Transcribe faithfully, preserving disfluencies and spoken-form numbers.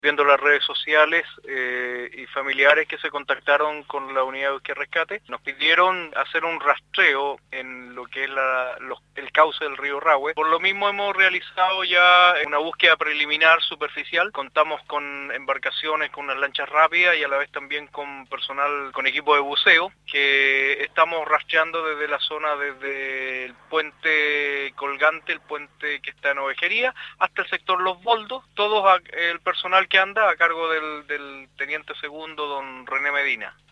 Viendo las redes sociales eh, y familiares que se contactaron con la unidad de búsqueda y rescate, nos pidieron hacer un rastreo en lo que es la, los, el cauce del río Rahue. Por lo mismo hemos realizado ya una búsqueda preliminar superficial. Contamos con embarcaciones, con unas lanchas rápidas y a la vez también con personal, con equipo de buceo, que estamos rastreando desde la zona, desde el puente colgante, el puente que está en Ovejería, hasta el sector Los Boldos, todo el personal que anda a cargo del, del teniente segundo don René Medina.